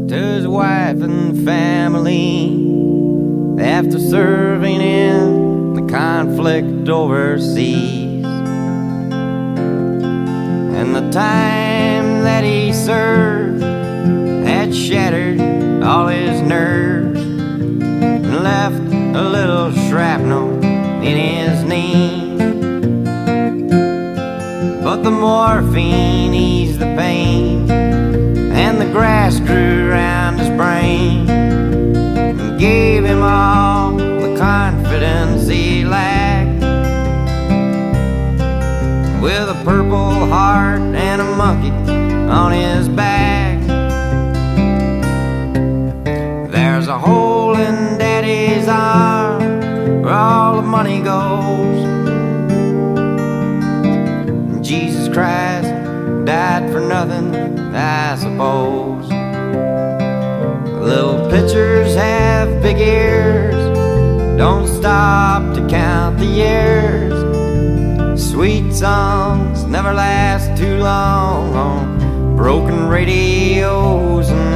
to his wife and family after serving in the conflict overseas. And the time that he served had shattered all his nerves and left a little shrapnel in his knee. But the morphine eased the pain, and the grass grew around his brain and gave him all the confidence he lacked. With a purple heart and a monkey on his back, there's a hole in Daddy's arm where all the money goes. Jesus Christ died for nothing, I suppose. Little pitchers have big ears, don't stop to count the years. Sweet songs never last too long on broken radios and